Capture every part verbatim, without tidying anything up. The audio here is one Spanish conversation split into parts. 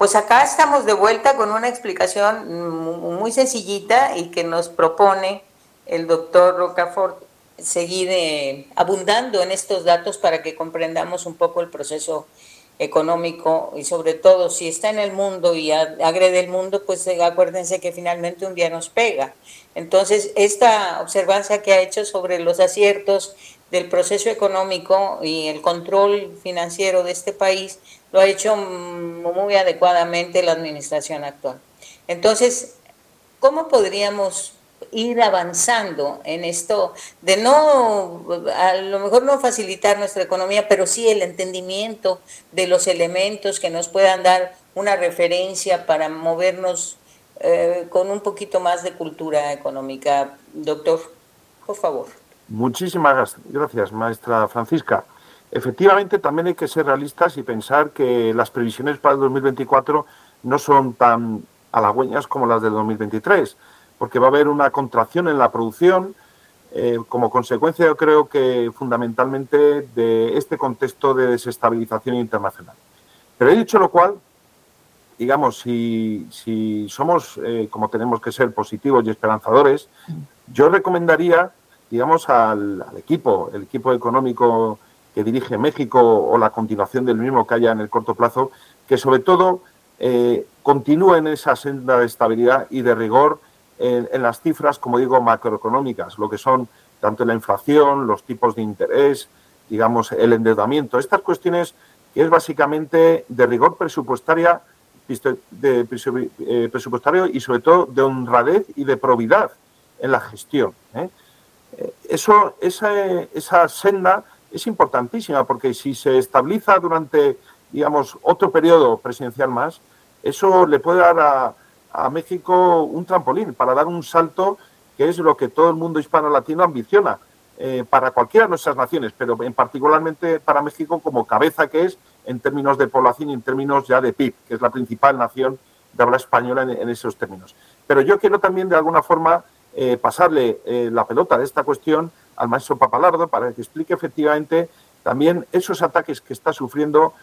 Pues acá estamos de vuelta con una explicación muy sencillita y que nos propone el doctor Rocafort seguir eh, abundando en estos datos para que comprendamos un poco el proceso económico y sobre todo si está en el mundo y agrede el mundo, pues acuérdense que finalmente un día nos pega. Entonces, esta observancia que ha hecho sobre los aciertos del proceso económico y el control financiero de este país lo ha hecho muy adecuadamente la administración actual. Entonces, ¿cómo podríamos ir avanzando en esto de no, a lo mejor no facilitar nuestra economía, pero sí el entendimiento de los elementos que nos puedan dar una referencia para movernos eh, con un poquito más de cultura económica? Doctor, por favor. Muchísimas gracias, maestra Francisca. Efectivamente, también hay que ser realistas y pensar que las previsiones para el dos mil veinticuatro no son tan halagüeñas como las del dos mil veintitrés, porque va a haber una contracción en la producción eh, como consecuencia, yo creo que fundamentalmente de este contexto de desestabilización internacional. Pero he dicho lo cual, digamos, si, si somos, eh, como tenemos que ser, positivos y esperanzadores, yo recomendaría, digamos, al, al equipo, el equipo económico que dirige México o la continuación del mismo que haya en el corto plazo, que sobre todo eh, continúe en esa senda de estabilidad y de rigor en, en las cifras, como digo, macroeconómicas, lo que son tanto la inflación, los tipos de interés, digamos, el endeudamiento. Estas cuestiones que es básicamente de rigor presupuestaria, de presupuestario y sobre todo de honradez y de probidad en la gestión. ¿eh? Eso, esa, esa senda es importantísima porque si se estabiliza durante, digamos, otro periodo presidencial más, eso le puede dar a, a México un trampolín para dar un salto que es lo que todo el mundo hispano-latino ambiciona eh, para cualquiera de nuestras naciones, pero en particularmente para México como cabeza que es en términos de población y en términos ya de P I B, que es la principal nación de habla española en, en esos términos. Pero yo quiero también de alguna forma eh, pasarle eh, la pelota de esta cuestión al maestro Papalardo para que explique efectivamente también esos ataques que está sufriendo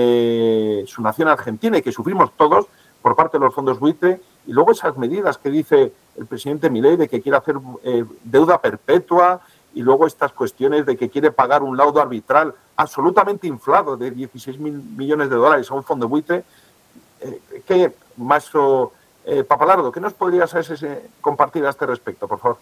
eh, su nación Argentina y que sufrimos todos por parte de los fondos buitre, y luego esas medidas que dice el presidente Milei de que quiere hacer eh, deuda perpetua, y luego estas cuestiones de que quiere pagar un laudo arbitral absolutamente inflado de dieciséis mil millones de dólares a un fondo buitre. Eh, ¿Qué, maestro eh, Papalardo, qué nos podrías ese, compartir a este respecto, por favor?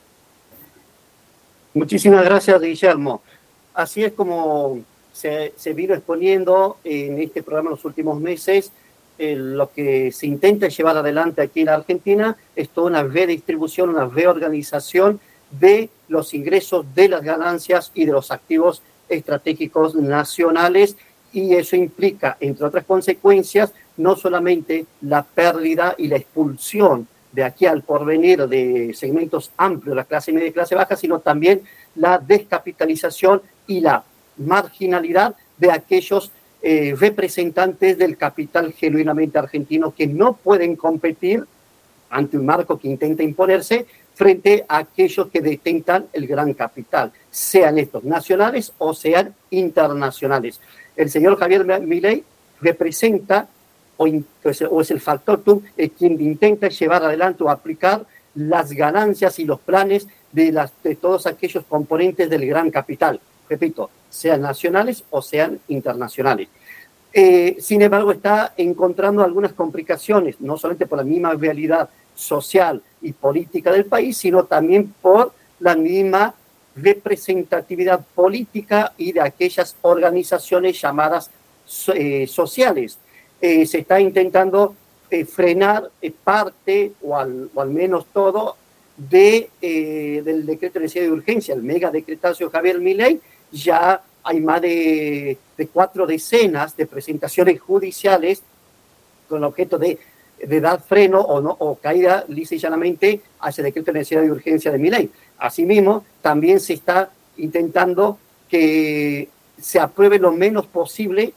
Muchísimas gracias, Guillermo. Así es como se, se vino exponiendo en este programa en los últimos meses. Eh, lo que se intenta llevar adelante aquí en Argentina es toda una redistribución, una reorganización de los ingresos, de las ganancias y de los activos estratégicos nacionales, y eso implica, entre otras consecuencias, no solamente la pérdida y la expulsión de aquí al porvenir de segmentos amplios de la clase media y clase baja, sino también la descapitalización y la marginalidad de aquellos eh, representantes del capital genuinamente argentino que no pueden competir ante un marco que intenta imponerse frente a aquellos que detentan el gran capital, sean estos nacionales o sean internacionales. El señor Javier Milei representa o, o es el factor tú, eh, quien intenta llevar adelante o aplicar las ganancias y los planes de, las, de todos aquellos componentes del gran capital, repito, sean nacionales o sean internacionales. Eh, sin embargo, está encontrando algunas complicaciones, no solamente por la misma realidad social y política del país, sino también por la misma representatividad política y de aquellas organizaciones llamadas eh, sociales. Eh, se está intentando eh, frenar eh, parte o al, o al menos todo de, eh, del decreto de necesidad de urgencia, el mega decretazo Javier Milei. Ya hay más de, de cuatro decenas de presentaciones judiciales con el objeto de, de dar freno o, no, o caída lisa y llanamente a ese decreto de necesidad de urgencia de Milei. Asimismo, también se está intentando que se apruebe lo menos posible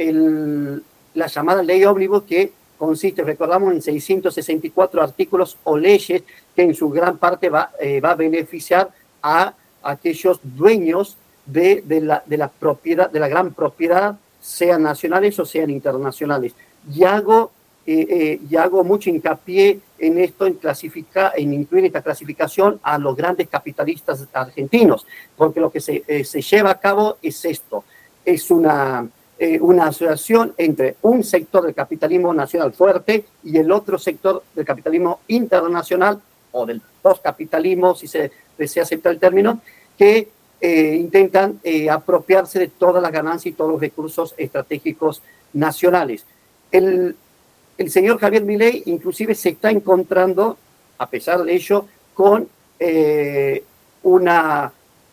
el, la llamada ley ómnibus, que consiste, recordamos, en seiscientos sesenta y cuatro artículos o leyes que en su gran parte va, eh, va a beneficiar a aquellos dueños de, de, la, de, la propiedad, de la gran propiedad, sean nacionales o sean internacionales. Y hago eh, eh, y hago mucho hincapié en esto, en, clasificar, en incluir esta clasificación a los grandes capitalistas argentinos, porque lo que se, eh, se lleva a cabo es esto, es una, eh, una asociación entre un sector del capitalismo nacional fuerte y el otro sector del capitalismo internacional, o del postcapitalismo, si se desea aceptar el término, que eh, intentan eh, apropiarse de todas las ganancias y todos los recursos estratégicos nacionales. El, el señor Javier Milei inclusive se está encontrando, a pesar de ello, con eh, una,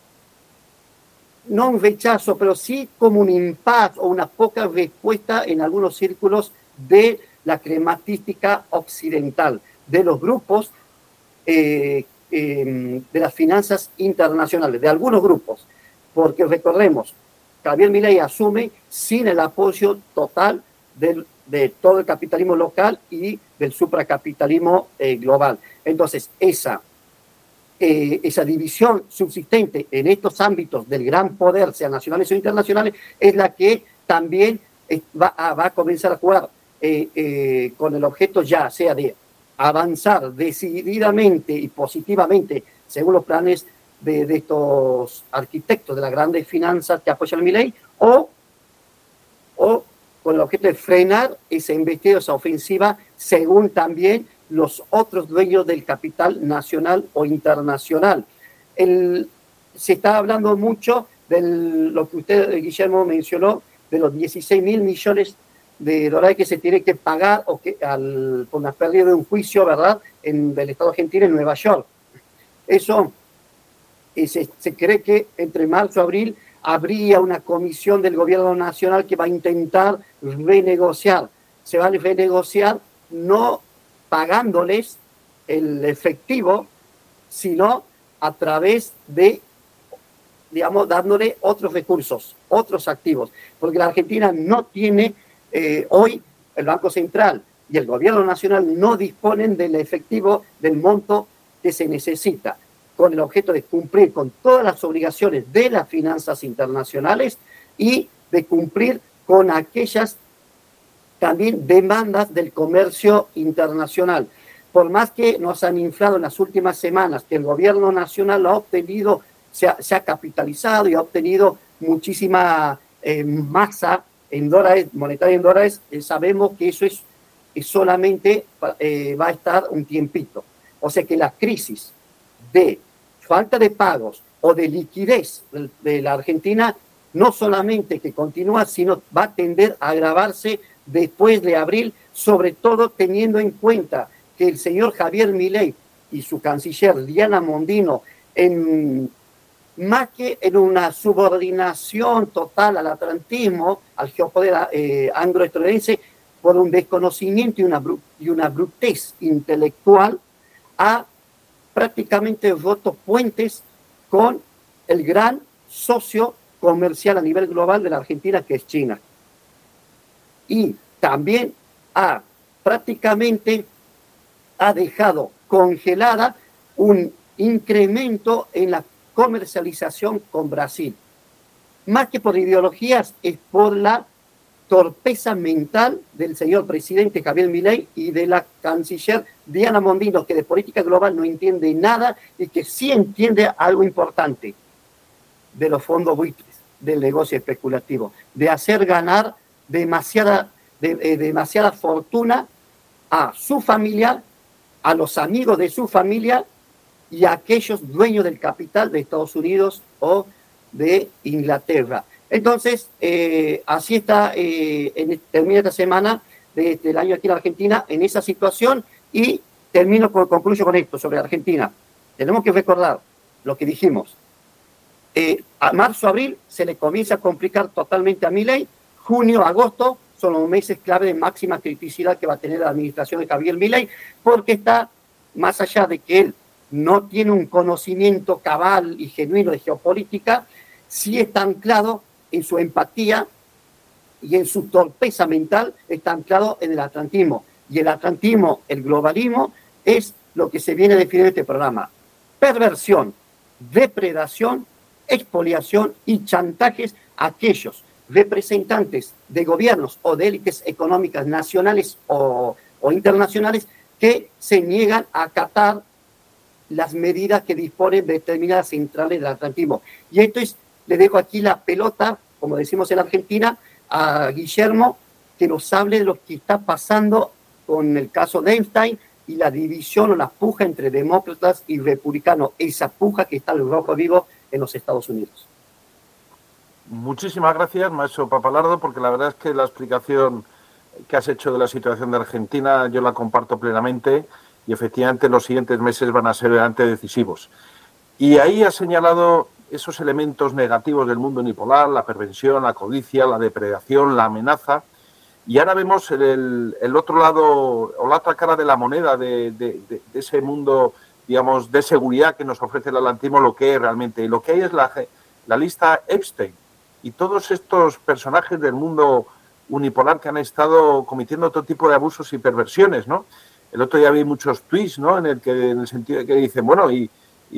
no un rechazo, pero sí como un impasse o una poca respuesta en algunos círculos de la crematística occidental, de los grupos eh, eh, de las finanzas internacionales, de algunos grupos, porque recordemos, Javier Milei asume sin el apoyo total del, de todo el capitalismo local y del supracapitalismo eh, global. Entonces, esa, eh, esa división subsistente en estos ámbitos del gran poder, sean nacionales o internacionales, es la que también eh, va, a, va a comenzar a jugar eh, eh, con el objeto ya sea de avanzar decididamente y positivamente según los planes de, de estos arquitectos de las grandes finanzas que apoyan a Milei, o, o con el objeto de frenar esa embestida, esa ofensiva, según también los otros dueños del capital nacional o internacional. El, se está hablando mucho de lo que usted, Guillermo, mencionó, de los dieciséis mil millones de dólares que se tiene que pagar o que al, por una pérdida de un juicio, ¿verdad?, en, del Estado argentino en Nueva York. Eso, eh, se, se cree que entre marzo y abril habría una comisión del gobierno nacional que va a intentar renegociar. Se va a renegociar no pagándoles el efectivo, sino a través de, digamos, dándole otros recursos, otros activos, porque la Argentina no tiene Eh, hoy el Banco Central y el Gobierno Nacional no disponen del efectivo, del monto que se necesita, con el objeto de cumplir con todas las obligaciones de las finanzas internacionales y de cumplir con aquellas también demandas del comercio internacional. Por más que nos han inflado en las últimas semanas que el Gobierno Nacional ha obtenido, se ha, se ha capitalizado y ha obtenido muchísima eh, masa en dólares, monetaria en dólares, eh, sabemos que eso es, es solamente eh, va a estar un tiempito. O sea que la crisis de falta de pagos o de liquidez de, de la Argentina no solamente que continúa, sino va a tender a agravarse después de abril, sobre todo teniendo en cuenta que el señor Javier Milei y su canciller Diana Mondino, en más que en una subordinación total al atlantismo, al geopoder eh, anglo-estadounidense, por un desconocimiento y una, y una brutez intelectual, ha prácticamente roto puentes con el gran socio comercial a nivel global de la Argentina, que es China. Y también ha prácticamente ha dejado congelada un incremento en la comercialización con Brasil. Más que por ideologías, es por la torpeza mental del señor presidente Javier Milei y de la canciller Diana Mondino, que de política global no entiende nada y que sí entiende algo importante de los fondos buitres, del negocio especulativo, de hacer ganar demasiada, de, de, demasiada fortuna a su familia, a los amigos de su familia y a aquellos dueños del capital de Estados Unidos o de Inglaterra. Entonces, eh, así está, eh, en, termina esta semana de, del año aquí en Argentina en esa situación y termino, con, concluyo con esto sobre Argentina. Tenemos que recordar lo que dijimos. Eh, a marzo, abril se le comienza a complicar totalmente a Milei. Junio, agosto son los meses clave de máxima criticidad que va a tener la administración de Javier Milei, porque está, más allá de que él no tiene un conocimiento cabal y genuino de geopolítica, sí está anclado en su empatía y en su torpeza mental, está anclado en el atlantismo. Y el atlantismo, el globalismo, es lo que se viene a definir en este programa. Perversión, depredación, expoliación y chantajes a aquellos representantes de gobiernos o de élites económicas nacionales o o internacionales que se niegan a acatar las medidas que disponen determinadas centrales del atlantismo. Y esto es, le dejo aquí la pelota, como decimos en Argentina, a Guillermo, que nos hable de lo que está pasando con el caso de Epstein y la división o la puja entre demócratas y republicanos, esa puja que está al rojo vivo en los Estados Unidos. Muchísimas gracias, maestro Papalardo, porque la verdad es que la explicación que has hecho de la situación de Argentina yo la comparto plenamente y efectivamente los siguientes meses van a ser realmente decisivos. Y ahí has señalado esos elementos negativos del mundo unipolar, la perversión, la codicia, la depredación, la amenaza. Y ahora vemos el, el otro lado o la otra cara de la moneda de, de, de, de ese mundo, digamos, de seguridad que nos ofrece el atlantismo, lo que es realmente. Y lo que hay es la, la lista Epstein y todos estos personajes del mundo unipolar que han estado cometiendo todo tipo de abusos y perversiones, ¿no? El otro día vi muchos tweets, ¿no? En el que, en el sentido de que dicen, bueno, y,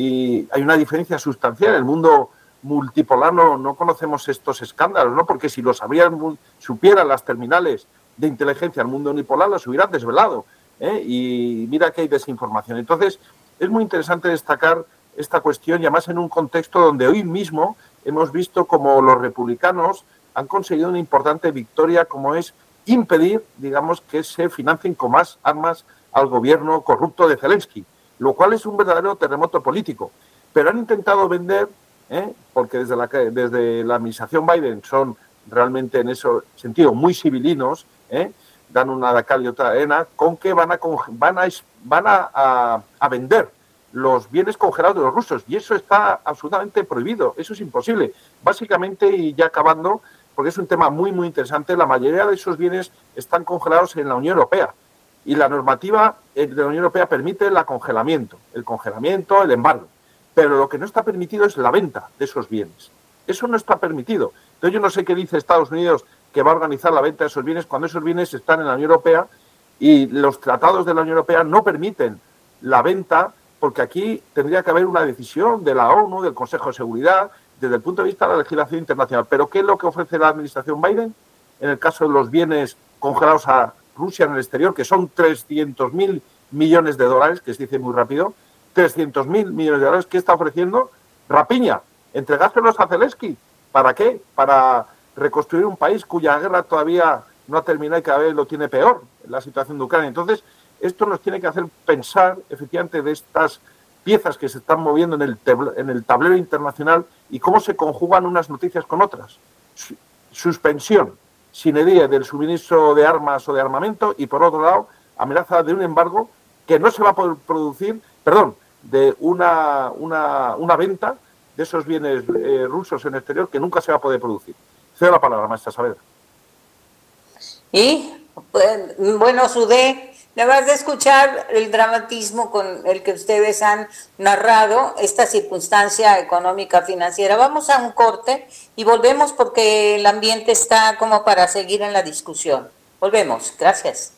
y hay una diferencia sustancial. En el mundo multipolar no, no conocemos estos escándalos, ¿no? Porque si los habrían, supieran las terminales de inteligencia del mundo unipolar, las hubieran desvelado, ¿eh? Y mira que hay desinformación. Entonces, es muy interesante destacar esta cuestión y además en un contexto donde hoy mismo hemos visto como los republicanos han conseguido una importante victoria, como es impedir, digamos, que se financien con más armas al gobierno corrupto de Zelensky, lo cual es un verdadero terremoto político. Pero han intentado vender, ¿eh? porque desde la, desde la administración Biden son realmente en ese sentido muy civilinos, ¿eh? dan una de cal y otra de arena, con que van a, van a, van a, a, a vender los bienes congelados de los rusos, y eso está absolutamente prohibido, eso es imposible. Básicamente, y ya acabando, porque es un tema muy, muy interesante, la mayoría de esos bienes están congelados en la Unión Europea, y la normativa de la Unión Europea permite el congelamiento, el congelamiento, el embargo, pero lo que no está permitido es la venta de esos bienes. Eso no está permitido. Entonces yo no sé qué dice Estados Unidos que va a organizar la venta de esos bienes cuando esos bienes están en la Unión Europea y los tratados de la Unión Europea no permiten la venta, porque aquí tendría que haber una decisión de la ONU, del Consejo de Seguridad, desde el punto de vista de la legislación internacional. Pero ¿qué es lo que ofrece la administración Biden en el caso de los bienes congelados a Rusia en el exterior, que son trescientos mil millones de dólares, que se dice muy rápido, trescientos mil millones de dólares? ¿Qué está ofreciendo? Rapiña, entregárselos a Zelensky. ¿Para qué? Para reconstruir un país cuya guerra todavía no ha terminado y cada vez lo tiene peor, la situación de Ucrania. Entonces, esto nos tiene que hacer pensar, efectivamente, de estas piezas que se están moviendo en el, en el tablero internacional y cómo se conjugan unas noticias con otras. Suspensión sine die del suministro de armas o de armamento y, por otro lado, amenaza de un embargo que no se va a poder producir, perdón, de una, una, una venta de esos bienes eh, rusos en el exterior que nunca se va a poder producir. Cedo la palabra, maestra Saavedra. Y, bueno, Sudé, además de escuchar el dramatismo con el que ustedes han narrado esta circunstancia económica financiera, vamos a un corte y volvemos porque el ambiente está como para seguir en la discusión. Volvemos, gracias.